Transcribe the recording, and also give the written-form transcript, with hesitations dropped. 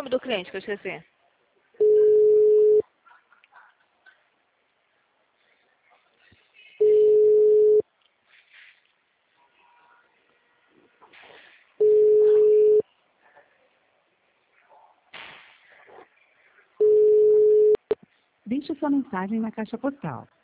nome do cliente que eu esqueci? Deixe sua mensagem na caixa postal.